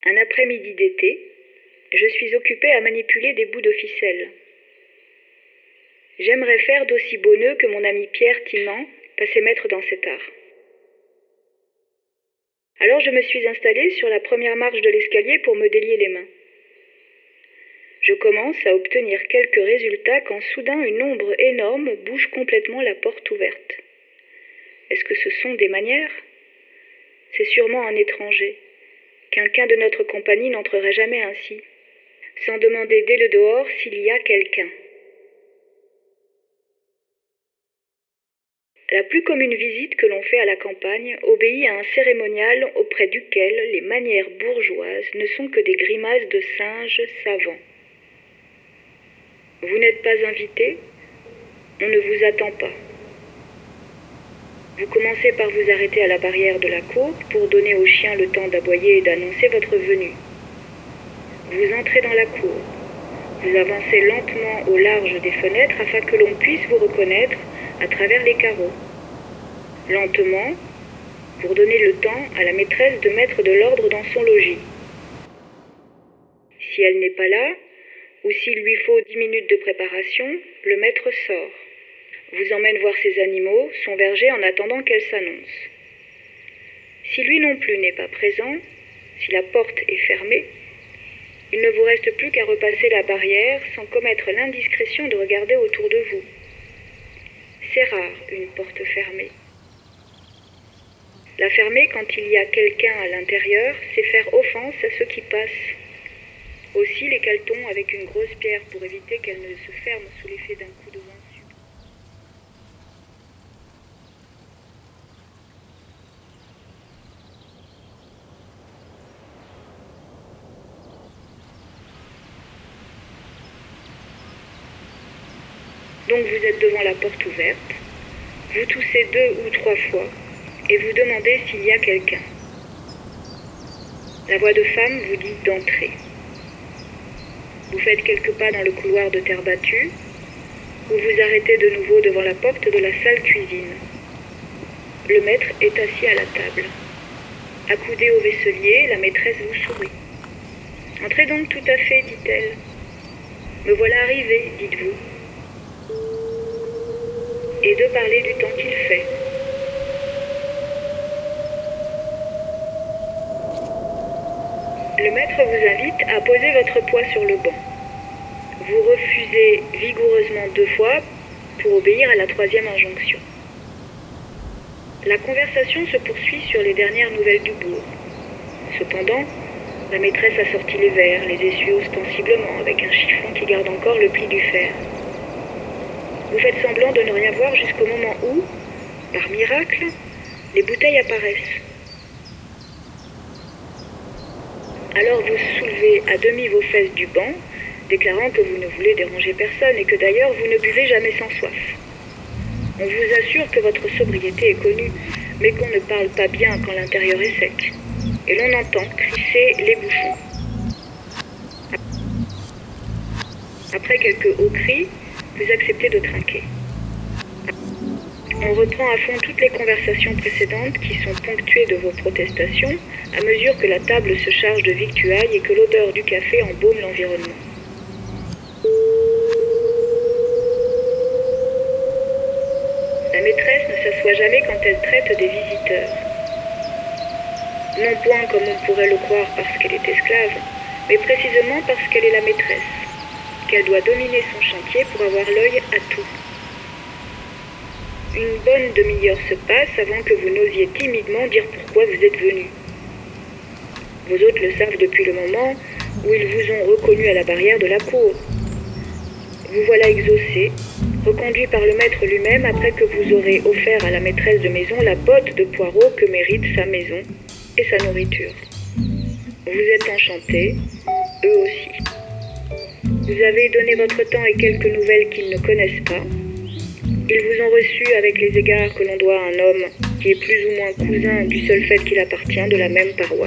Un après-midi d'été, je suis occupée à manipuler des bouts de ficelle. J'aimerais faire d'aussi beaux nœuds que mon ami Pierre Timan, passé maître dans cet art. Alors je me suis installée sur la première marche de l'escalier pour me délier les mains. Je commence à obtenir quelques résultats quand soudain une ombre énorme bouge complètement la porte ouverte. Est-ce que ce sont des manières ? C'est sûrement un étranger. Quelqu'un de notre compagnie n'entrerait jamais ainsi, sans demander dès le dehors s'il y a quelqu'un. La plus commune visite que l'on fait à la campagne obéit à un cérémonial auprès duquel les manières bourgeoises ne sont que des grimaces de singes savants. Vous n'êtes pas invité, on ne vous attend pas. Vous commencez par vous arrêter à la barrière de la cour pour donner aux chiens le temps d'aboyer et d'annoncer votre venue. Vous entrez dans la cour. Vous avancez lentement au large des fenêtres afin que l'on puisse vous reconnaître à travers les carreaux. Lentement, pour donner le temps à la maîtresse de mettre de l'ordre dans son logis. Si elle n'est pas là, ou s'il lui faut 10 minutes de préparation, le maître sort. Vous emmène voir ses animaux, son berger, en attendant qu'elle s'annonce. Si lui non plus n'est pas présent, si la porte est fermée, il ne vous reste plus qu'à repasser la barrière sans commettre l'indiscrétion de regarder autour de vous. C'est rare, une porte fermée. La fermer quand il y a quelqu'un à l'intérieur, c'est faire offense à ceux qui passent. Aussi les cale-t-on avec une grosse pierre pour éviter qu'elle ne se ferme sous l'effet d'un coup de vent subit. Donc vous êtes devant la porte ouverte, vous toussez 2 ou 3 fois et vous demandez s'il y a quelqu'un. La voix de femme vous dit d'entrer. Vous faites quelques pas dans le couloir de terre battue, vous vous arrêtez de nouveau devant la porte de la salle cuisine. Le maître est assis à la table. Accoudée au vaisselier, la maîtresse vous sourit. « Entrez donc tout à fait, dit-elle. Me voilà arrivée, dites-vous. Et de parler du temps qu'il fait. Le maître vous invite à poser votre poids sur le banc. Vous refusez vigoureusement 2 fois pour obéir à la 3e injonction. La conversation se poursuit sur les dernières nouvelles du bourg. Cependant, la maîtresse a sorti les verres, les essuie ostensiblement avec un chiffon qui garde encore le pli du fer. Vous faites semblant de ne rien voir jusqu'au moment où, par miracle, les bouteilles apparaissent. Alors vous soulevez à demi vos fesses du banc, déclarant que vous ne voulez déranger personne et que d'ailleurs vous ne buvez jamais sans soif. On vous assure que votre sobriété est connue, mais qu'on ne parle pas bien quand l'intérieur est sec. Et l'on entend crisser les bouchons. Après quelques hauts cris, vous acceptez de trinquer. On reprend à fond toutes les conversations précédentes qui sont ponctuées de vos protestations à mesure que la table se charge de victuailles et que l'odeur du café embaume l'environnement. La maîtresse ne s'assoit jamais quand elle traite des visiteurs. Non point comme on pourrait le croire parce qu'elle est esclave, mais précisément parce qu'elle est la maîtresse, qu'elle doit dominer son chantier pour avoir l'œil à tout. Une bonne demi-heure se passe avant que vous n'osiez timidement dire pourquoi vous êtes venu. Vos hôtes le savent depuis le moment où ils vous ont reconnu à la barrière de la cour. Vous voilà exaucé, reconduit par le maître lui-même après que vous aurez offert à la maîtresse de maison la botte de poireaux que mérite sa maison et sa nourriture. Vous êtes enchantés, eux aussi. Vous avez donné votre temps et quelques nouvelles qu'ils ne connaissent pas. Ils vous ont reçu avec les égards que l'on doit à un homme qui est plus ou moins cousin du seul fait qu'il appartient de la même paroisse.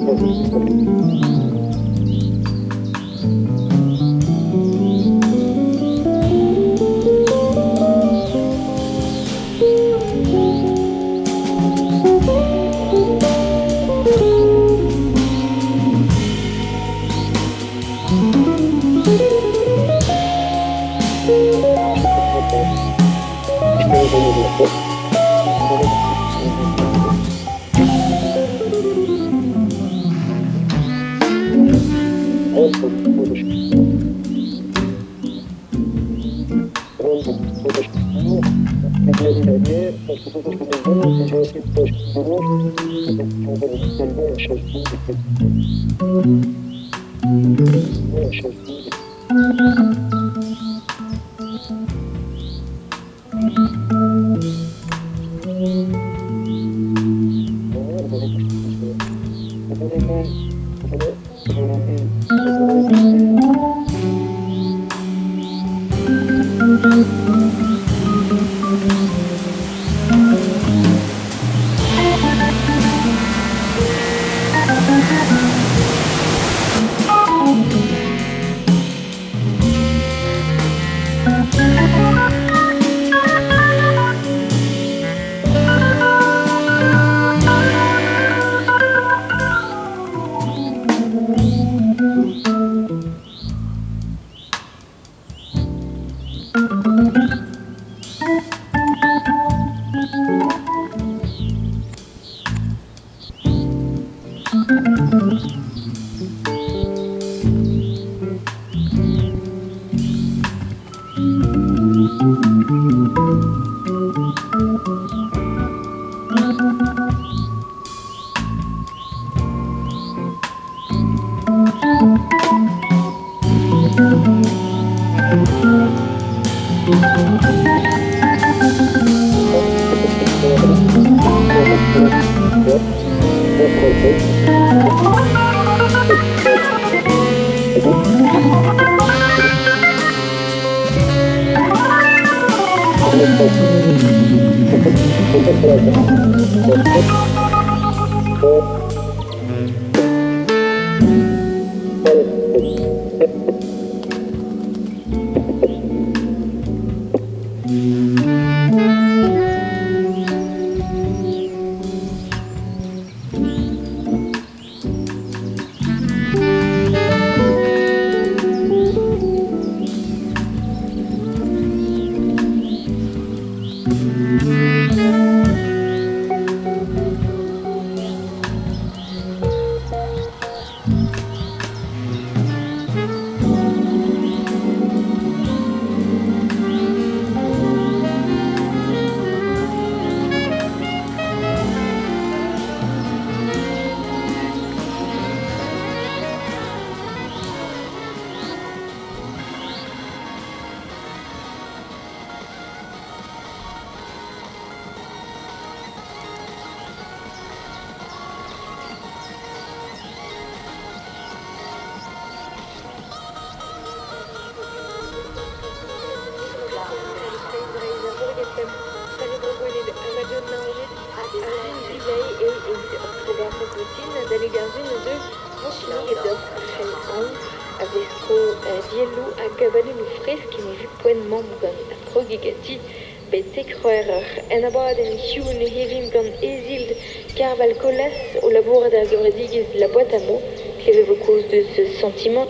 En abaden hiun hirim gan ezild carval colas au labour d'argoradigues la boîte à mots qui avait cause de ce sentiment.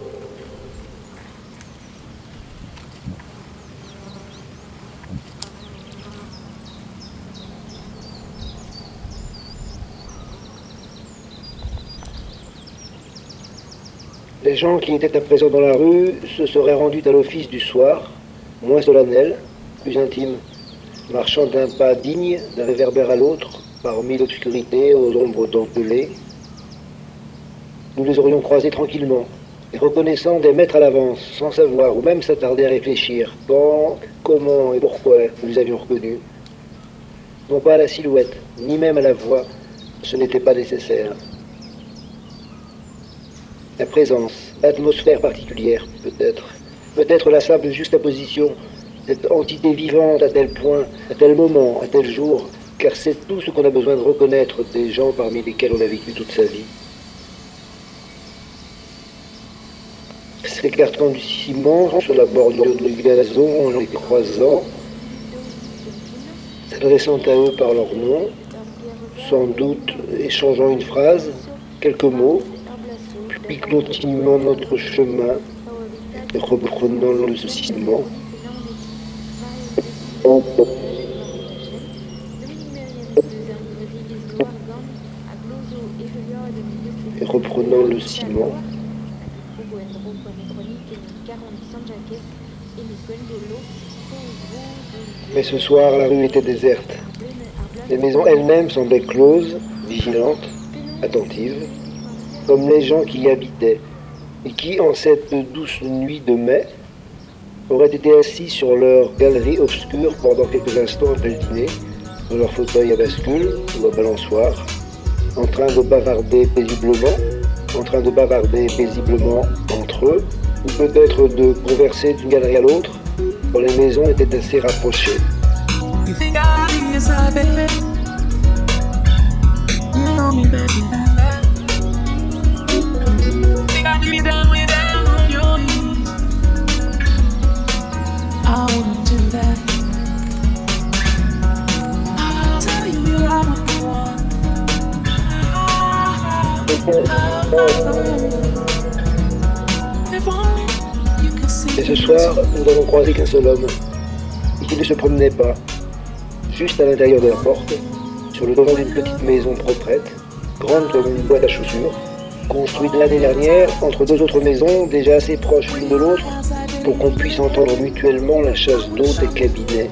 Les gens qui étaient à présent dans la rue se seraient rendus à l'office du soir, moins solennel, plus intime, marchant d'un pas digne d'un réverbère à l'autre, parmi l'obscurité aux ombres dentelées. Nous les aurions croisés tranquillement, et reconnaissant des mètres à l'avance, sans savoir ou même s'attarder à réfléchir quand, comment et pourquoi nous les avions reconnus. Non pas à la silhouette, ni même à la voix, ce n'était pas nécessaire. La présence, l'atmosphère particulière, peut-être. Peut-être la simple juxtaposition, cette entité vivante à tel point, à tel moment, à tel jour, car c'est tout ce qu'on a besoin de reconnaître des gens parmi lesquels on a vécu toute sa vie. s'écartant du ciment sur la bordure du gazon en les croisant, s'adressant à eux par leur nom, sans doute échangeant une phrase, quelques mots, puis continuant notre chemin et reprenant le ciment. Et reprenant le ciment. Mais ce soir, la rue était déserte. Les maisons elles-mêmes semblaient closes, vigilantes, attentives, comme les gens qui y habitaient, et qui, en cette douce nuit de mai, auraient été assis sur leur galerie obscure pendant quelques instants après le dîner, dans leur fauteuil à bascule ou à balançoire, en train de bavarder paisiblement entre eux, ou peut-être de converser d'une galerie à l'autre, quand les maisons étaient assez rapprochées. Et ce soir, nous n'avons croisé qu'un seul homme, et qui ne se promenait pas, juste à l'intérieur de la porte, sur le devant d'une petite maison proprette, grande comme une boîte à chaussures, construite l'année dernière entre deux autres maisons déjà assez proches l'une de l'autre pour qu'on puisse entendre mutuellement la chasse d'eau des cabinets.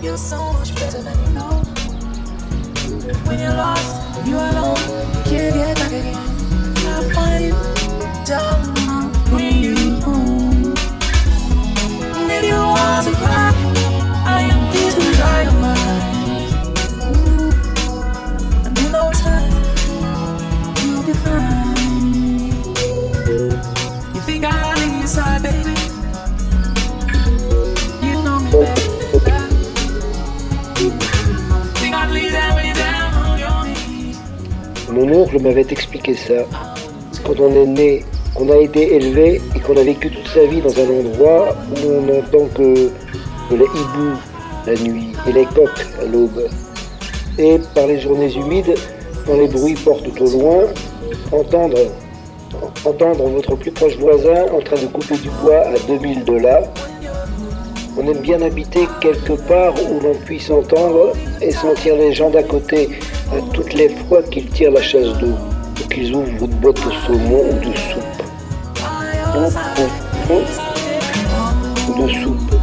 Mon oncle m'avait expliqué ça. Quand on est né, qu'on a été élevé et qu'on a vécu toute sa vie dans un endroit où on n'entend que les hiboux la nuit et les coqs à l'aube. Et par les journées humides, quand les bruits portent au loin, entendre votre plus proche voisin en train de couper du bois à 2000 de là. On aime bien habiter quelque part où l'on puisse entendre et sentir les gens d'à côté à toutes les fois qu'ils tirent la chasse d'eau ou qu'ils ouvrent une boîte de saumon ou de soupe. Ou de soupe.